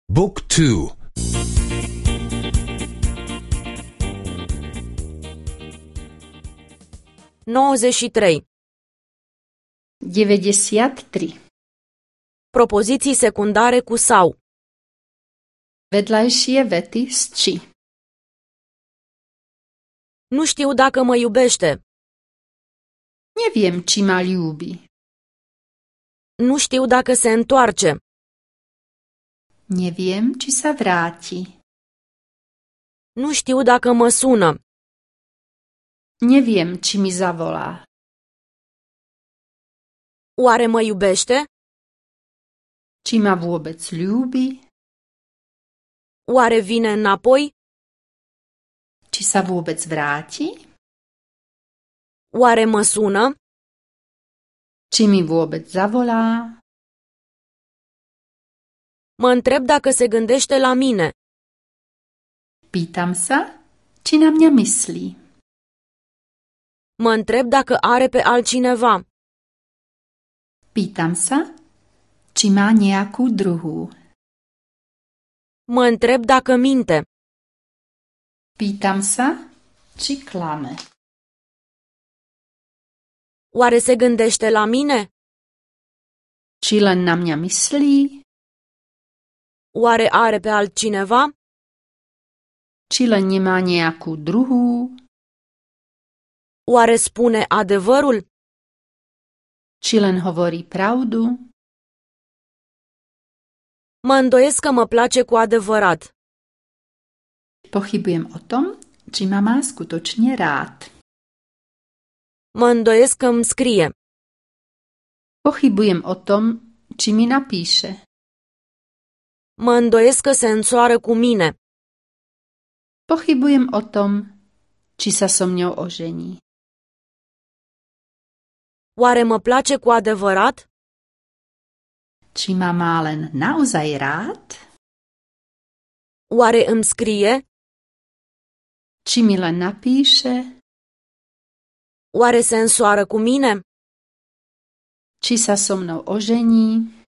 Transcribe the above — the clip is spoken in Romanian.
Book 2. 93. 93. Propoziții secundare cu sau. Vedľajšie vety s či. Nu știu dacă mă iubește. Neviem, či ma ľúbi. Nu știu dacă se întoarce. Neviem, či sa vráti. Nu știu dacă mă sună. Neviem, či mi zavolá. Oare mă iubește? Či ma vôbec ľúbi. Oare vine înapoi? Či sa vôbec vráti. Oare mă sună? Či mi vôbec zavolá. Mă întreb dacă se gândește la mine. Pýtam sa, či na mňa myslí. Mă întreb dacă are pe altcineva. Pýtam sa, či má nejakú druhú. Mă întreb dacă minte. Pýtam sa, či klame. Oare se gândește la mine? Či len na mňa myslí. Oare are pe altcineva? Či len nemá nejakú druhú. Oare spune adevărul? Či len hovorí pravdu. Mă îndoiesc că mă place cu adevărat. Pochybujem o tom, či ma má skutočne rád. Mă îndoiesc că îmi scrie. Pochybujem o tom, či mi napíše. Mă îndoiesc că se însoară cu mine. Pochybujem o tom, či sa so mňou ožení. Oare mă place cu adevărat? Či ma má len naozaj rád? Oare îmi scrie? Či mi len napíše? Oare se însoară cu mine? Či sa so mnou ožení?